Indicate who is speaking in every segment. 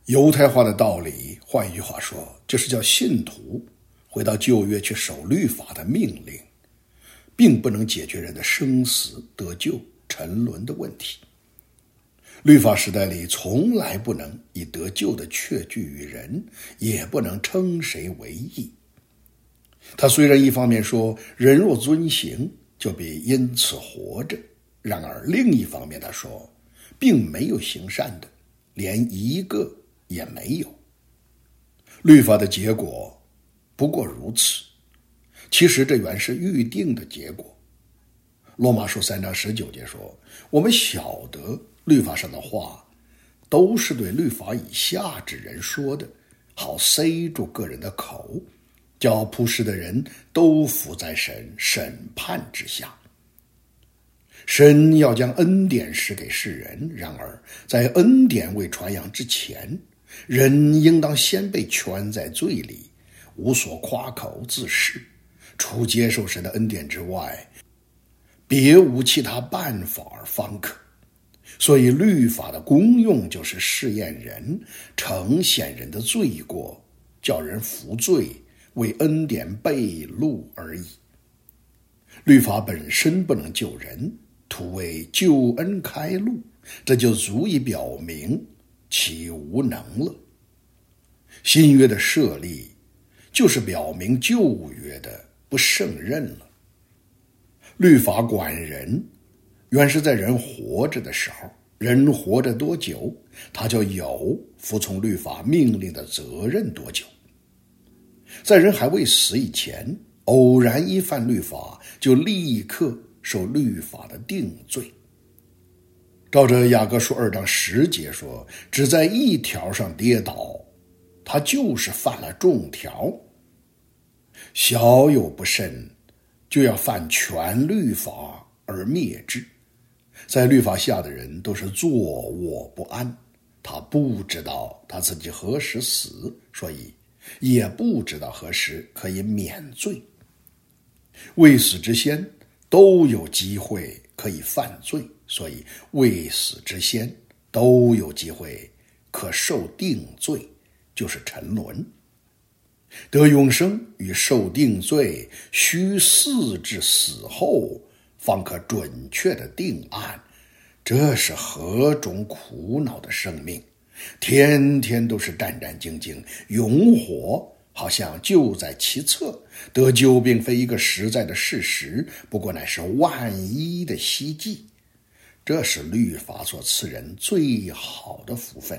Speaker 1: 犹太化的道理，换一句话说，就是叫信徒回到旧约去守律法的命令，并不能解决人的生死、得救、沉沦的问题。律法时代里从来不能以得救的确据于人，也不能称谁为义。他虽然一方面说人若遵行就必因此活着，然而另一方面他说并没有行善的，连一个也没有。律法的结果不过如此，其实这原是预定的结果。罗马书3章19节说，我们晓得律法上的话都是对律法以下之人说的，好塞住个人的口，叫普世的人都伏在神审判之下。神要将恩典施给世人，然而在恩典未传扬之前，人应当先被圈在罪里，无所夸口自恃，除接受神的恩典之外，别无其他办法而方可。所以律法的功用就是试验人，呈现人的罪过，叫人服罪，为恩典被录而已。律法本身不能救人，徒为救恩开路，这就足以表明其无能了。新约的设立就是表明旧约的不胜任了。律法管人，原是在人活着的时候，人活着多久，他就有服从律法命令的责任多久。在人还未死以前，偶然一犯律法，就立刻受律法的定罪。照着雅各书2章10节说，只在一条上跌倒，他就是犯了众条。小有不慎，就要犯全律法而灭之。在律法下的人都是坐卧不安，他不知道他自己何时死，所以也不知道何时可以免罪。未死之先都有机会可以犯罪，所以未死之先都有机会可受定罪，就是沉沦。得永生与受定罪，须4至死后方可准确的定案。这是何种苦恼的生命，天天都是战战兢兢，永火好像就在其侧。得救并非一个实在的事实，不过乃是万一的希冀。这是律法所赐人最好的福分。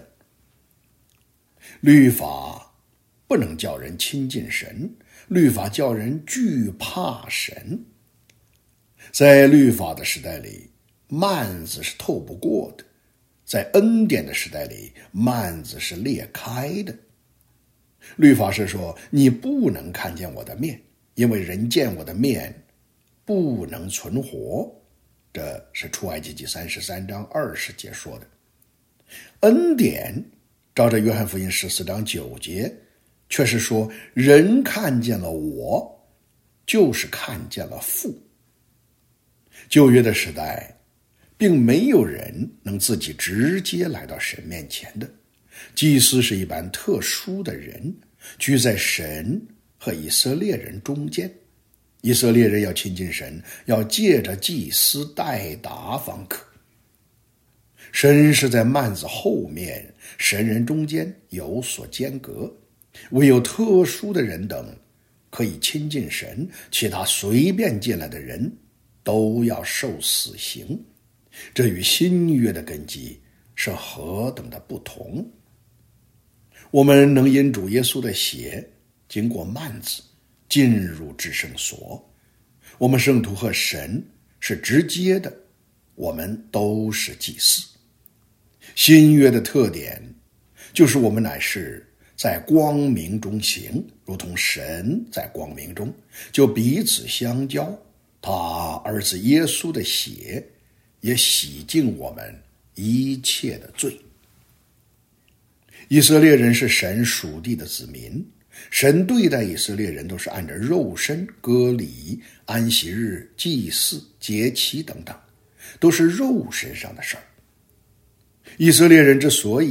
Speaker 1: 律法不能叫人亲近神，律法叫人惧怕神。在律法的时代里，幔子是透不过的；在恩典的时代里，幔子是裂开的。律法是说，你不能看见我的面，因为人见我的面不能存活。这是出埃及记33章20节说的。恩典照着约翰福音14章9节却是说，人看见了我，就是看见了父。旧约的时代并没有人能自己直接来到神面前的，祭司是一般特殊的人，居在神和以色列人中间。以色列人要亲近神，要借着祭司代达方可。神是在幔子后面，神人中间有所间隔，唯有特殊的人等可以亲近神，其他随便进来的人都要受死刑。这与新约的根基是何等的不同。我们能因主耶稣的血经过幔子进入至圣所，我们圣徒和神是直接的，我们都是祭司。新约的特点就是我们乃是在光明中行，如同神在光明中，就彼此相交。他儿子耶稣的血也洗净我们一切的罪。以色列人是神属地的子民，神对待以色列人都是按着肉身、割礼、安息日、祭祀、节期等等，都是肉身上的事儿。以色列人之所以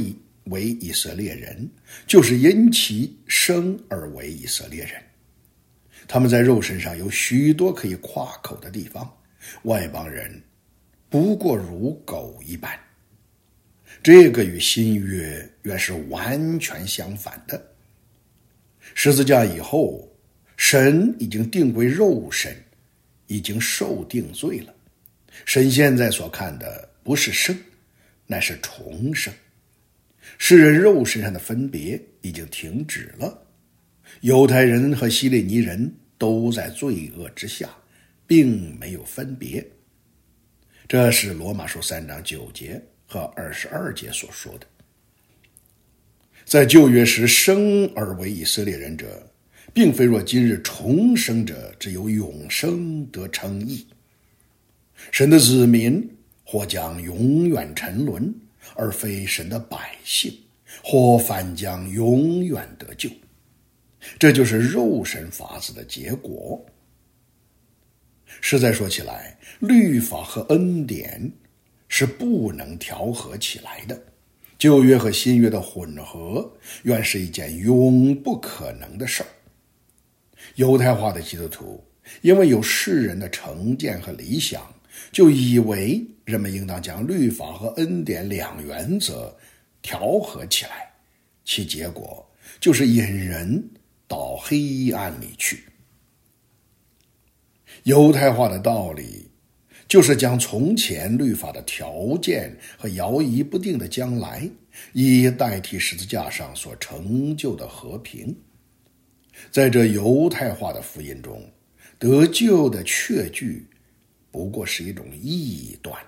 Speaker 1: 为以色列人，就是因其生而为以色列人。他们在肉身上有许多可以夸口的地方，外邦人不过如狗一般。这个与新约原是完全相反的。十字架以后，神已经定归肉身，已经受定罪了。神现在所看的不是生，乃是重生。世人肉身上的分别已经停止了。犹太人和希利尼人都在罪恶之下，并没有分别。这是罗马书3章9节和22节所说的。在旧约时生而为以色列人者，并非若今日重生者只有永生得称义。神的子民或将永远沉沦，而非神的百姓，或反将永远得救。这就是肉身法子的结果。实在说起来，律法和恩典是不能调和起来的。旧约和新约的混合原是一件永不可能的事儿。犹太化的基督徒因为有世人的成见和理想，就以为人们应当将律法和恩典两原则调和起来，其结果就是引人到黑暗里去。犹太化的道理就是将从前律法的条件和摇移不定的将来，以代替十字架上所成就的和平。在这犹太化的福音中，得救的确据不过是一种异端。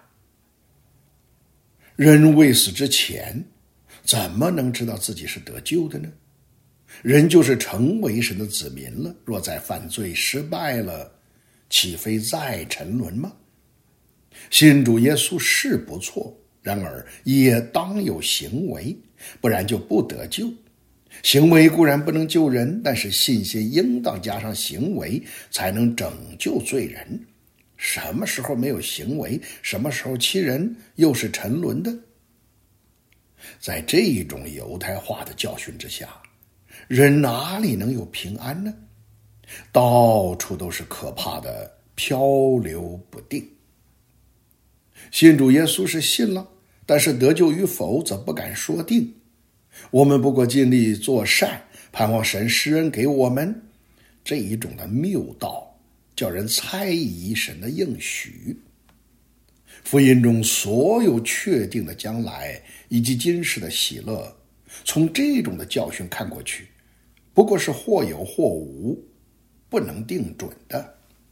Speaker 1: 人未死之前，怎么能知道自己是得救的呢？人就是成为神的子民了，若再犯罪失败了，岂非再沉沦吗？信主耶稣是不错，然而也当有行为，不然就不得救。行为固然不能救人，但是信心应当加上行为，才能拯救罪人。什么时候没有行为，什么时候其人又是沉沦的？在这种犹太化的教训之下，人哪里能有平安呢？到处都是可怕的漂流不定。信主耶稣是信了，但是得救与否则不敢说定。我们不过尽力做善，盼望神施恩给我们。这一种的谬道叫人猜疑神的应许。福音中所有确定的将来以及今世的喜乐，从这种的教训看过去，不过是或有或无，不能定准的。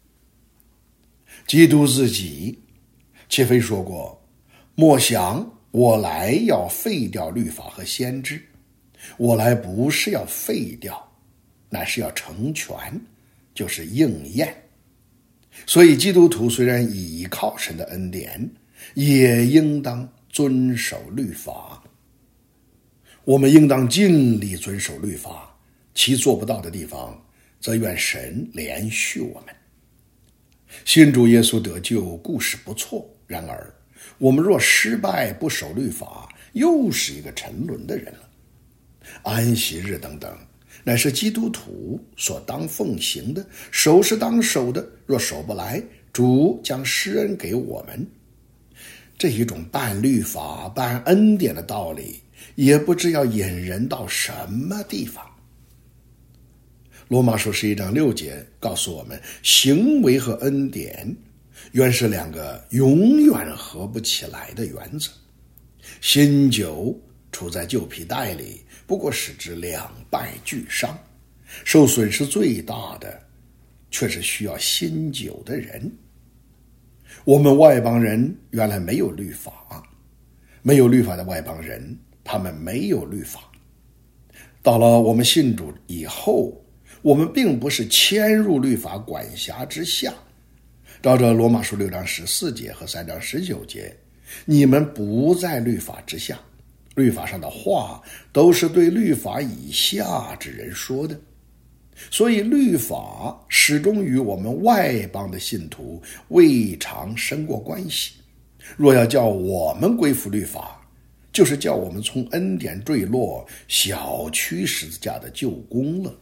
Speaker 1: 基督自己岂非说过，莫想我来要废掉律法和先知，我来不是要废掉，乃是要成全，就是应验。所以基督徒虽然倚靠神的恩典，也应当遵守律法。我们应当尽力遵守律法，其做不到的地方，则愿神怜恤我们。信主耶稣得救固是不错，然而我们若失败不守律法，又是一个沉沦的人了。安息日等等，乃是基督徒所当奉行的，守是当守的，若守不来，主将施恩给我们。这一种办律法办恩典的道理，也不知要引人到什么地方。罗马书11章6节告诉我们，行为和恩典原是两个永远合不起来的原则。新酒处在旧皮袋里，不过使之两败俱伤，受损失最大的却是需要新酒的人。我们外邦人原来没有律法，没有律法的外邦人，他们没有律法。到了我们信主以后，我们并不是迁入律法管辖之下。照着罗马书6章14节和3章19节，你们不在律法之下。律法上的话都是对律法以下之人说的，所以律法始终与我们外邦的信徒未尝生过关系。若要叫我们归服律法， 就是叫我们从恩典坠落，小觑十字架的救功了。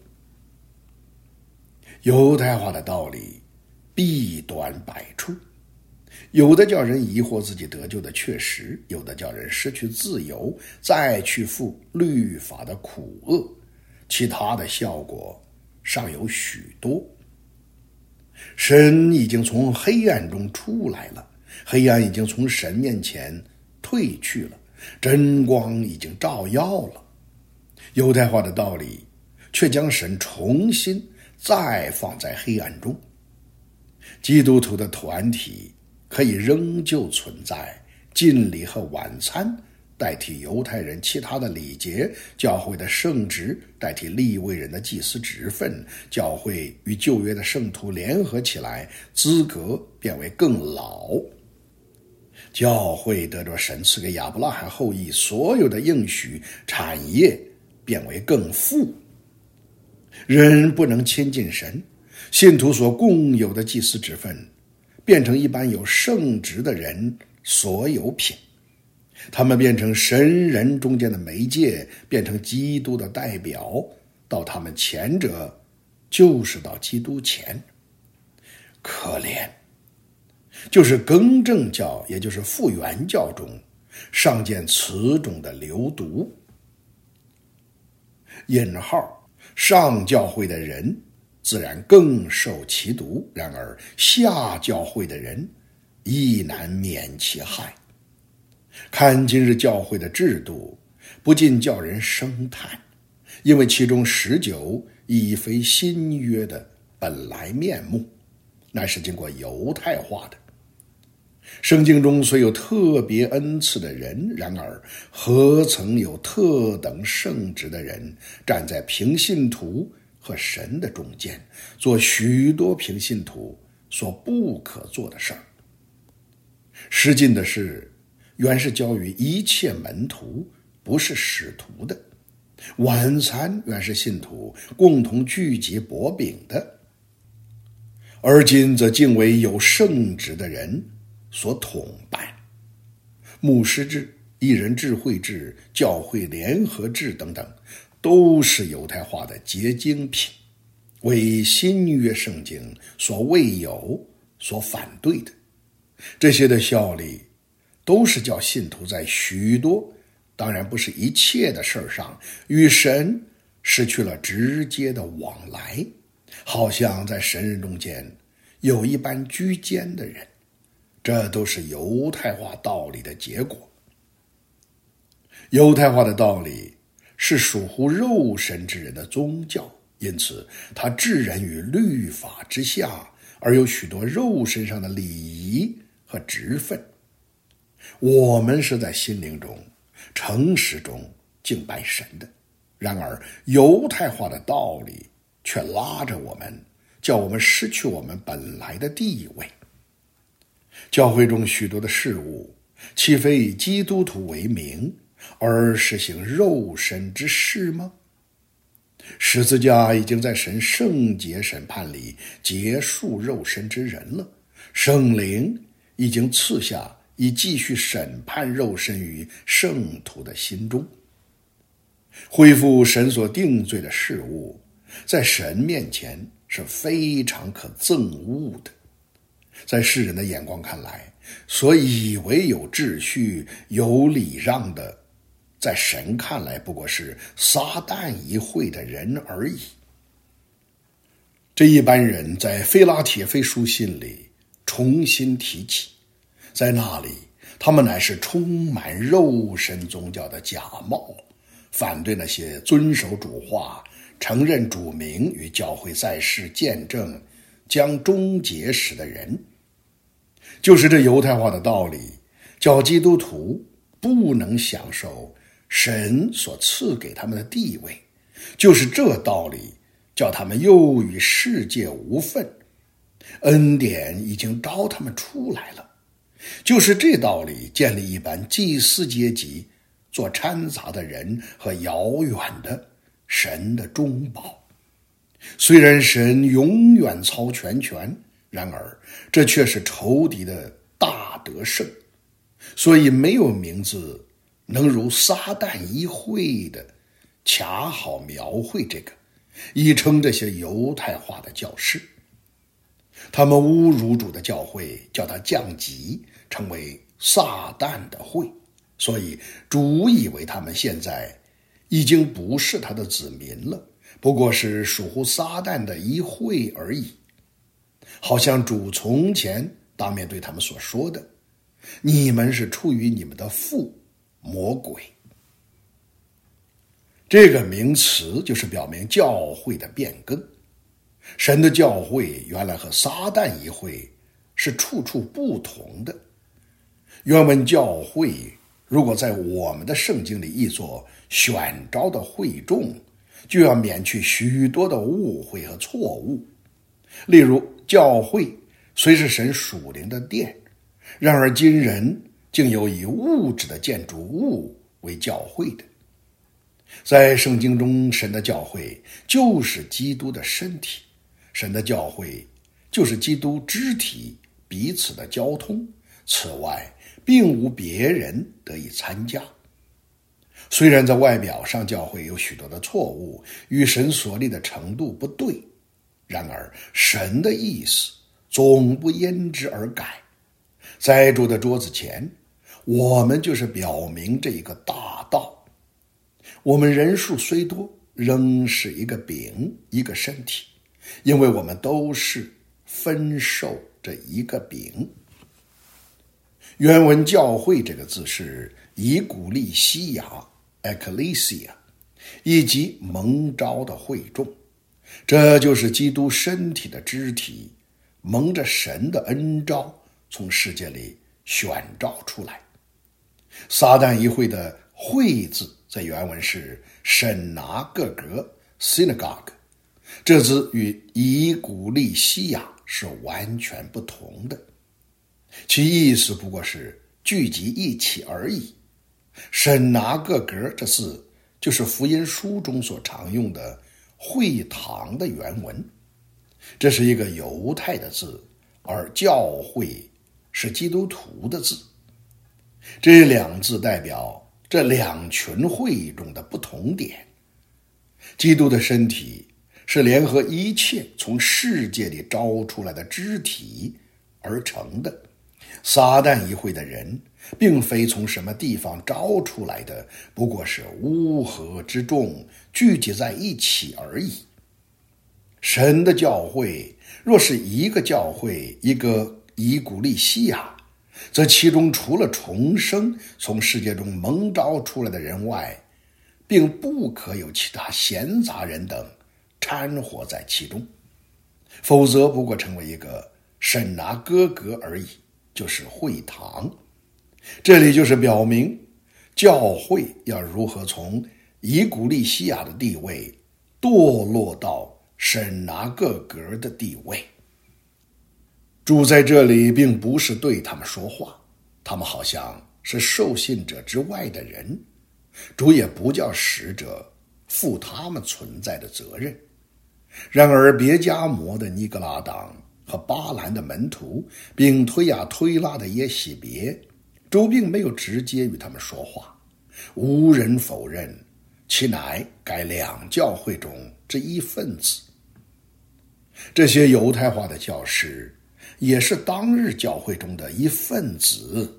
Speaker 1: 犹太化的道理弊端百出，有的叫人疑惑自己得救的确实，有的叫人失去自由，再去负律法的苦厄，其他的效果尚有许多。神已经从黑暗中出来了，黑暗已经从神面前退去了，真光已经照耀了。犹太化的道理却将神重新再放在黑暗中。基督徒的团体可以仍旧存在，敬礼和晚餐代替犹太人其他的礼节，教会的圣职代替利未人的祭司职分，教会与旧约的圣徒联合起来，资格变为更老。教会得着神赐给亚伯拉罕后裔所有的应许，产业变为更富。人不能亲近神，信徒所共有的祭司职分变成一般有圣职的人所有品，他们变成神人中间的媒介，变成基督的代表，到他们前者就是到基督前。可怜，就是更正教，也就是复原教中尚见此种的流毒。引号，上教会的人自然更受其毒，然而下教会的人亦难免其害。看今日教会的制度，不禁叫人生叹，因为其中19已非新约的本来面目，乃是经过犹太化的。圣经中虽有特别恩赐的人，然而何曾有特等圣职的人站在平信徒和神的中间，做许多平信徒所不可做的事儿。施浸的事原是交于一切门徒，不是使徒的。晚餐原是信徒共同聚集薄饼的，而今则竟为有圣职的人所统办。牧师制、一人智慧制、教会联合制等等，都是犹太化的结晶品，为新约圣经所未有、所反对的。这些的效力都是叫信徒在许多，当然不是一切的事上，与神失去了直接的往来，好像在神人中间有一般居间的人。这都是犹太化道理的结果。犹太化的道理是属乎肉身之人的宗教，因此它置人于律法之下，而有许多肉身上的礼仪和职分。我们是在心灵中、诚实中敬拜神的，然而犹太化的道理却拉着我们，叫我们失去我们本来的地位。教会中许多的事物，岂非以基督徒为名，而实行肉身之事吗？十字架已经在神圣洁审判里结束肉身之人了，圣灵已经赐下以继续审判肉身于圣徒的心中。恢复神所定罪的事物，在神面前是非常可憎恶的。在世人的眼光看来，所以为有秩序、有礼让的，在神看来不过是撒旦一会的人而已。这一般人在腓拉铁非书信里重新提起，在那里他们乃是充满肉身宗教的假冒，反对那些遵守主话、承认主名与教会在世见证将终结时的人。就是这犹太化的道理，叫基督徒不能享受神所赐给他们的地位，就是这道理叫他们又与世界无分，恩典已经招他们出来了。就是这道理建立一般祭司阶级做掺杂的人和遥远的神的中保。虽然神永远操全权，然而这却是仇敌的大得胜，所以没有名字能如撒旦一会的恰好描绘这个，以称这些犹太化的教士。他们侮辱主的教会，叫他降级，成为撒旦的会，所以主以为他们现在已经不是他的子民了，不过是属乎撒旦的一会而已。好像主从前当面对他们所说的，你们是出于你们的父魔鬼。这个名词就是表明教会的变更。神的教会原来和撒旦一会是处处不同的。原文教会如果在我们的圣经里译作选召的会众，就要免去许多的误会和错误。例如，教会虽是神属灵的殿，然而今人竟有以物质的建筑物为教会的。在圣经中，神的教会就是基督的身体，神的教会就是基督肢体彼此的交通，此外并无别人得以参加。虽然在外表上教会有许多的错误，与神所立的程度不对，然而神的意思总不因之而改。在主的桌子前，我们就是表明这一个大道。我们人数虽多，仍是一个饼，一个身体，因为我们都是分受这一个饼。原文教会这个字是以古利西亚 Ecclesia， 以及蒙召的会众，这就是基督身体的肢体，蒙着神的恩召，从世界里选召出来。撒旦一会的会字在原文是审拿各格 synagogue， 这字与以古利西亚是完全不同的，其意思不过是聚集一起而已。审拿各格这字就是福音书中所常用的会堂的原文，这是一个犹太的字，而教会是基督徒的字。这两字代表这两群会中的不同点。基督的身体是联合一切从世界里招出来的肢体而成的，撒旦一会的人并非从什么地方招出来的，不过是乌合之众聚集在一起而已。神的教会若是一个教会，一个以古利西亚，则其中除了重生从世界中蒙召出来的人外，并不可有其他闲杂人等掺和在其中，否则不过成为一个审拿哥格而已，就是会堂。这里就是表明教会要如何从以古利西亚的地位堕落到审拿各格的地位。主在这里并不是对他们说话，他们好像是受信者之外的人，主也不叫使者负他们存在的责任。然而别迦摩的尼格拉党和巴兰的门徒，并推雅推拉的耶洗别，主并没有直接与他们说话，无人否认其乃该两教会中之一分子。这些犹太化的教师也是当日教会中的一分子。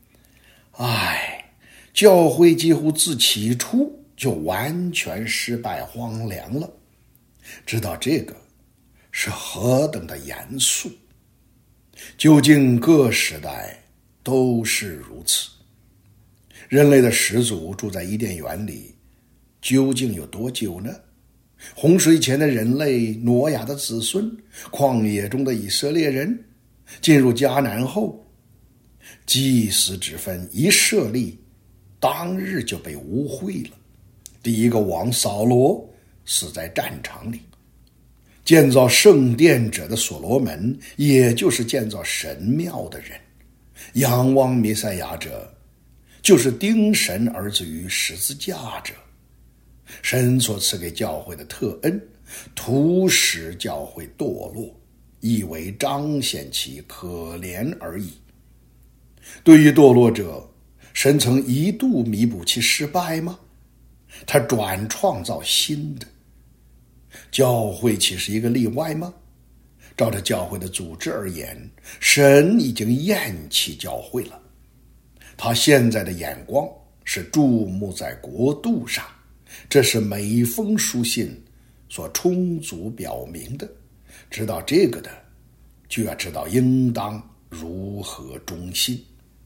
Speaker 1: 教会几乎自起初就完全失败荒凉了。知道这个是何等的严肃，究竟各时代都是如此。人类的始祖住在伊甸园里，究竟有多久呢？洪水前的人类，挪亚的子孙，旷野中的以色列人，进入迦南后，祭司之分一设立，当日就被污秽了。第一个王扫罗死在战场里，建造圣殿者的所罗门，也就是建造神庙的人，仰望弥赛亚者，就是钉神儿子于十字架者。神所赐给教会的特恩，徒使教会堕落，以为彰显其可怜而已。对于堕落者， 神曾一度弥补其失败吗？他转创造新的。教会岂是一个例外吗？照着教会的组织而言，神已经厌弃教会了。他现在的眼光是注目在国度上，这是每一封书信所充足表明的。知道这个的，就要知道应当如何忠心。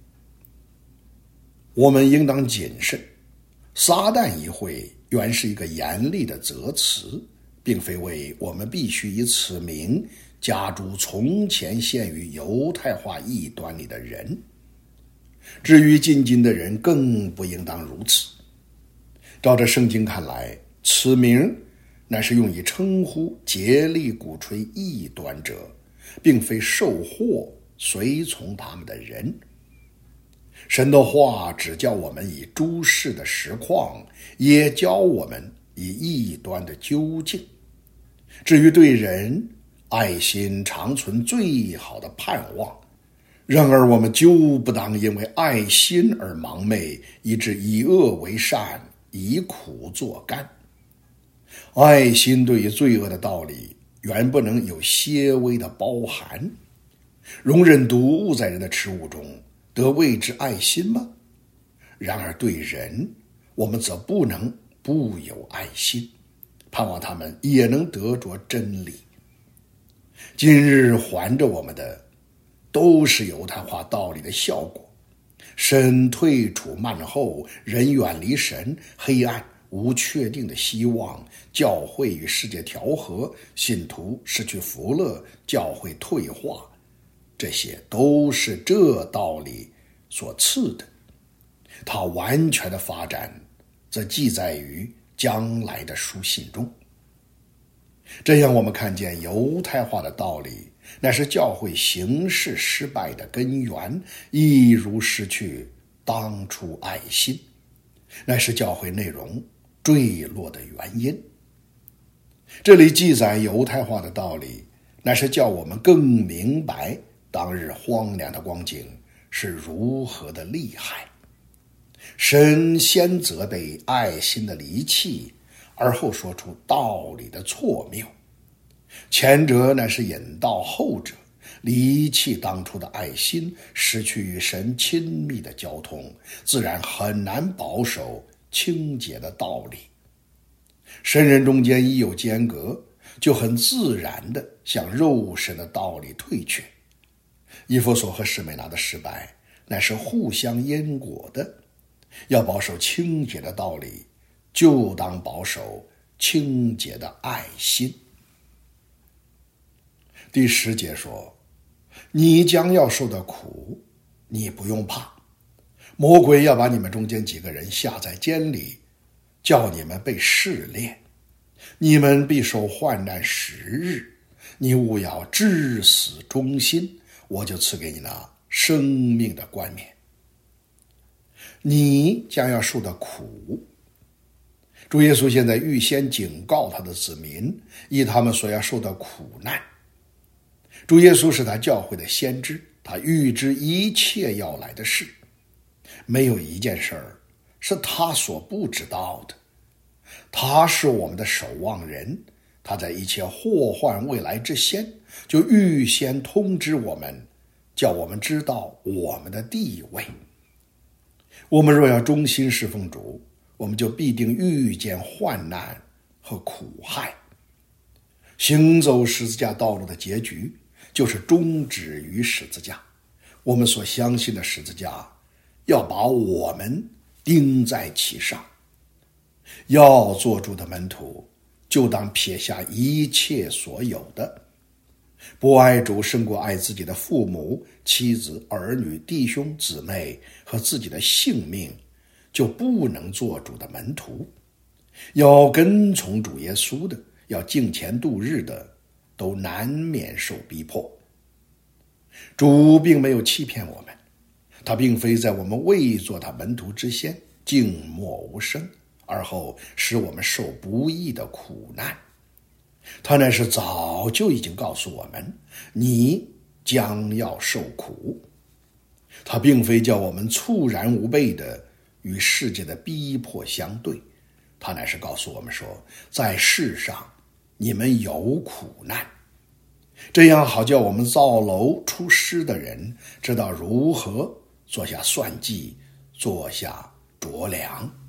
Speaker 1: 我们应当谨慎。撒旦一会原是一个严厉的责词，并非为我们必须以此名加诸从前陷于犹太化异端里的人。至于近今的人，更不应当如此。照着圣经看来，此名乃是用以称呼竭力鼓吹异端者，并非受惑随从他们的人。神的话只教我们以诸事的实况，也教我们以异端的究竟。至于对人，爱心常存最好的盼望。然而我们就不当因为爱心而盲昧，以致以恶为善，以苦作甘。爱心对于罪恶的道理原不能有些微的包含。容忍毒物在人的食物中，得谓之爱心吗？然而对人，我们则不能不有爱心，盼望他们也能得着真理。今日还着我们的，都是犹太化道理的效果。神退处慢后，人远离神，黑暗无确定的希望，教会与世界调和，信徒失去福乐，教会退化，这些都是这道理所赐的。它完全的发展则记载于将来的书信中。这样我们看见犹太化的道理乃是教会行事失败的根源，亦如失去当初爱心，乃是教会内容坠落的原因。这里记载犹太化的道理，乃是叫我们更明白当日荒凉的光景是如何的厉害。神先责备爱心的离弃，而后说出道理的错谬。前者乃是引导后者离弃当初的爱心，失去与神亲密的交通，自然很难保守清洁的道理。神人中间一有间隔，就很自然地向肉身的道理退却。以弗所和士美拿的失败乃是互相因果的。要保守清洁的道理，就当保守清洁的爱心。第10节说，你将要受的苦，你不用怕。魔鬼要把你们中间几个人下在监里，叫你们被试炼，你们必受患难10日，你务要至死忠心，我就赐给你那生命的冠冕。你将要受的苦，主耶稣现在预先警告他的子民，以他们所要受的苦难。主耶稣是他教会的先知，他预知一切要来的事，没有一件事儿是他所不知道的。他是我们的守望人，他在一切祸患未来之先，就预先通知我们，叫我们知道我们的地位。我们若要忠心侍奉主，我们就必定遇见患难和苦害。行走十字架道路的结局，就是终止于十字架。我们所相信的十字架，要把我们钉在其上。要做主的门徒，就当撇下一切所有的。不爱主胜过爱自己的父母、妻子、儿女、弟兄、姊妹和自己的性命，就不能做主的门徒。要跟从主耶稣的，要敬虔度日的，都难免受逼迫。主并没有欺骗我们，他并非在我们未做他门徒之先静默无声，而后使我们受不义的苦难。他乃是早就已经告诉我们，你将要受苦。 他并非叫我们猝然无备地与世界的逼迫相对，他乃是告诉我们说，在世上你们有苦难，这样好叫我们造楼出师的人知道如何做下算计，做下酌量。